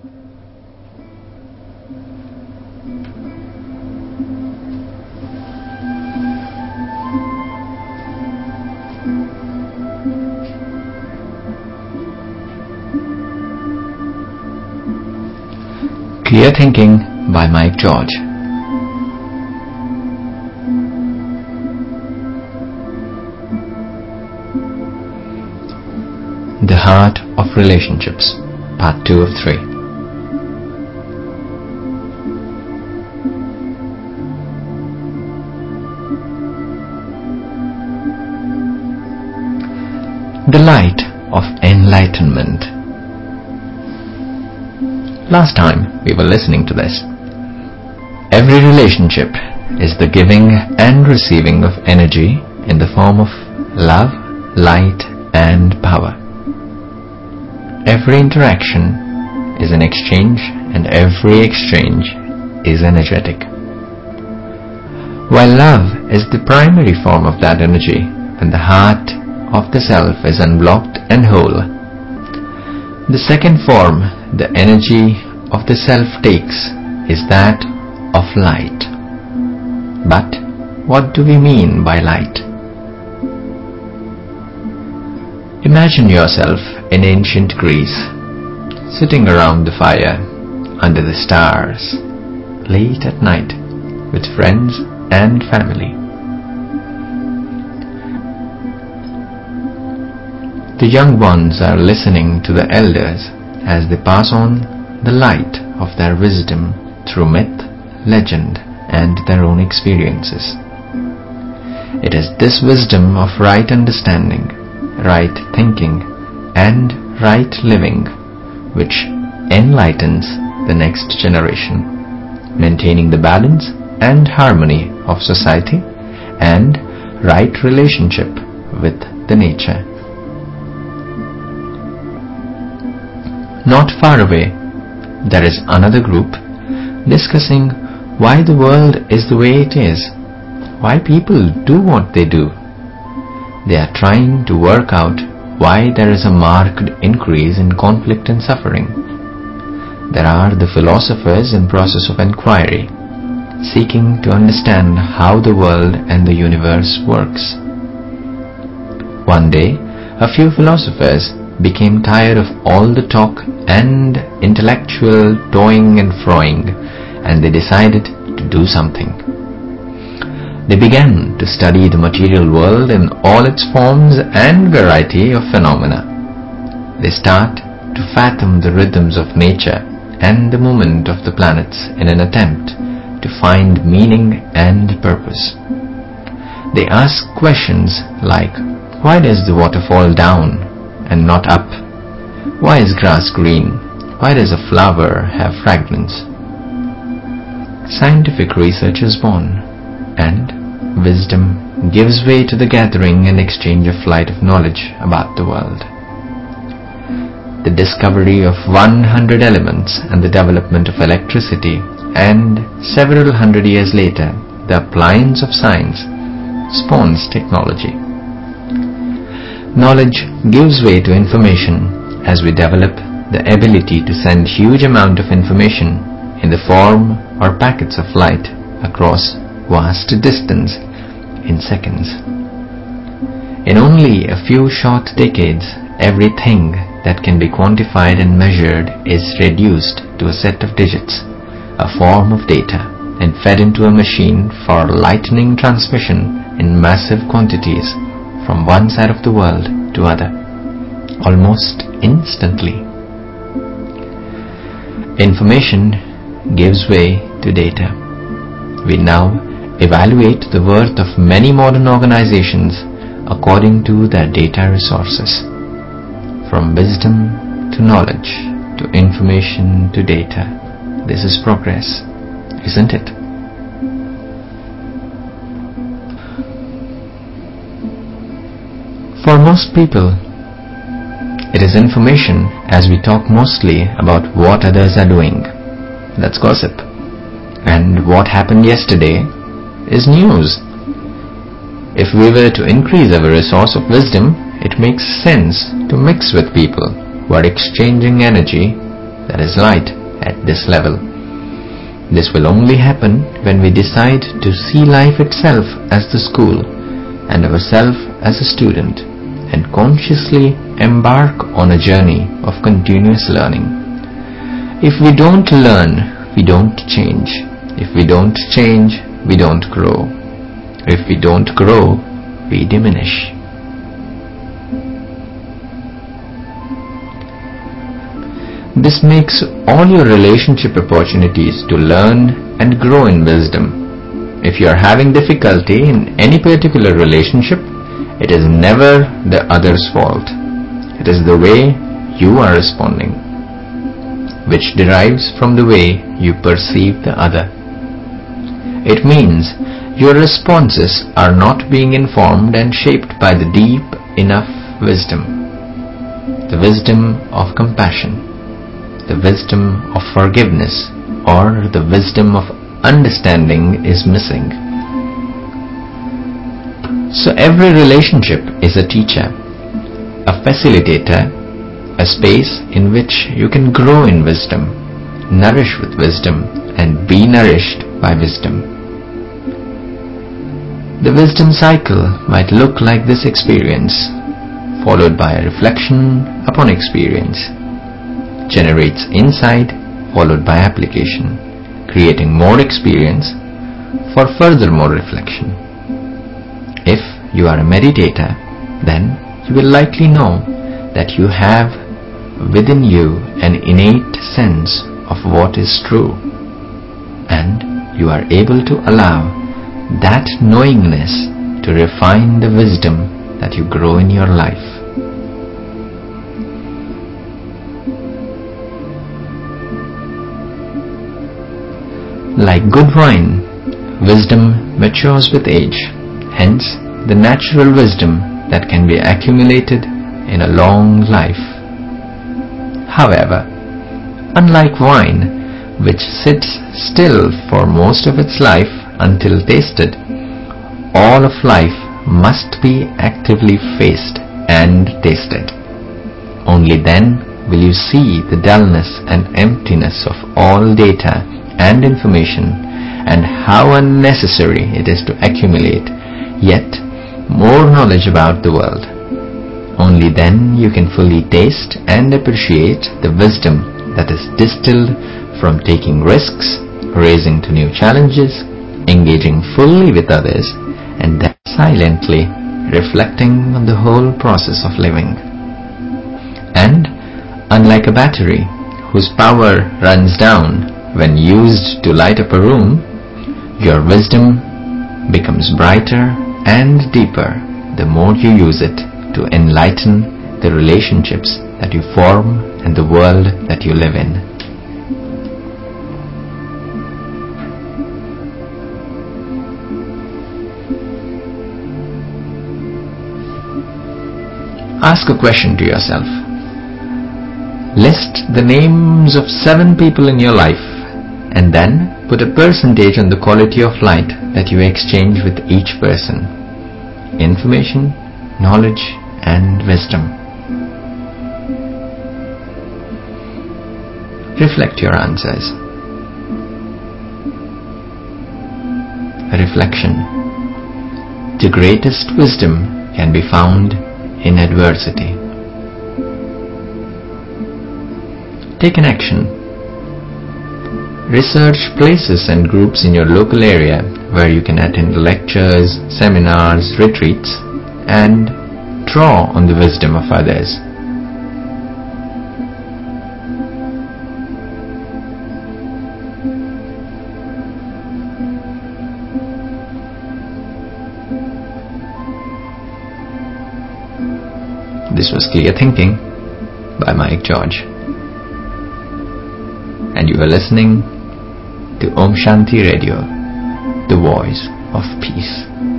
Clear Thinking by Mike George. The Heart of Relationships, Part 2 of 3. The Light of Enlightenment. Last time we were listening to this. Every relationship is the giving and receiving of energy in the form of love, light, and power. Every interaction is an exchange, and every exchange is energetic. While love is the primary form of that energy, when the heart of the self is unblocked and whole, the second form the energy of the self takes is that of light. But what do we mean by light? Imagine yourself in ancient Greece, sitting around the fire, under the stars, late at night, with friends and family. The young ones are listening to the elders as they pass on the light of their wisdom through myth, legend, and their own experiences. It is this wisdom of right understanding, right thinking, and right living which enlightens the next generation, maintaining the balance and harmony of society and right relationship with the nature. Not far away, there is another group discussing why the world is the way it is, why people do what they do. They are trying to work out why there is a marked increase in conflict and suffering. There are the philosophers in process of inquiry, seeking to understand how the world and the universe works. One day, a few philosophers became tired of all the talk and intellectual toing and froing, and they decided to do something. They began to study the material world in all its forms and variety of phenomena. They start to fathom the rhythms of nature and the movement of the planets in an attempt to find meaning and purpose. They ask questions like, why does the water fall down and not up? Why is grass green? Why does a flower have fragrance? Scientific research is born, and wisdom gives way to the gathering and exchange of light of knowledge about the world. The discovery of 100 elements and the development of electricity, and several hundred years later, the appliance of science spawns technology. Knowledge gives way to information as we develop the ability to send huge amount of information in the form or packets of light across vast distance in seconds. In only a few short decades, everything that can be quantified and measured is reduced to a set of digits, a form of data, and fed into a machine for lightning transmission in massive quantities from one side of the world to other, almost instantly. Information gives way to data. We now evaluate the worth of many modern organizations according to their data resources. From wisdom to knowledge, to information to data. This is progress, isn't it? For most people, it is information, as we talk mostly about what others are doing. That's gossip. And what happened yesterday is news. If we were to increase our resource of wisdom, it makes sense to mix with people who are exchanging energy that is light, at this level. This will only happen when we decide to see life itself as the school and ourselves as a student, and consciously embark on a journey of continuous learning. If we don't learn, we don't change. If we don't change, we don't grow. If we don't grow, we diminish. This makes all your relationship opportunities to learn and grow in wisdom. If you are having difficulty in any particular relationship, it is never the other's fault. It is the way you are responding, which derives from the way you perceive the other. It means your responses are not being informed and shaped by the deep enough wisdom, the wisdom of compassion, the wisdom of forgiveness, or the wisdom of understanding is missing. So every relationship is a teacher, a facilitator, a space in which you can grow in wisdom, nourish with wisdom, and be nourished by wisdom. The wisdom cycle might look like this experience, followed by a reflection upon experience, generates insight followed by application, creating more experience for further more reflection. If you are a meditator, then you will likely know that you have within you an innate sense of what is true, and you are able to allow that knowingness to refine the wisdom that you grow in your life. Like good wine, wisdom matures with age, hence the natural wisdom that can be accumulated in a long life. However, unlike wine, which sits still for most of its life until tasted, all of life must be actively faced and tasted. Only then will you see the dullness and emptiness of all data and information, and how unnecessary it is to accumulate yet more knowledge about the world. Only then you can fully taste and appreciate the wisdom that is distilled from taking risks, raising to new challenges, engaging fully with others, and then silently reflecting on the whole process of living. And unlike a battery whose power runs down when used to light up a room, your wisdom becomes brighter and deeper the more you use it to enlighten the relationships that you form and the world that you live in. Ask a question to yourself. List the names of 7 people in your life, and then put a percentage on the quality of light that you exchange with each person: information, knowledge, and wisdom. Reflect your answers. Reflection. The greatest wisdom can be found in adversity. Take an action. Research places and groups in your local area where you can attend lectures, seminars, retreats, and draw on the wisdom of others. This was Clear Thinking by Mike George, and you are listening to Om Shanti Radio, the voice of peace.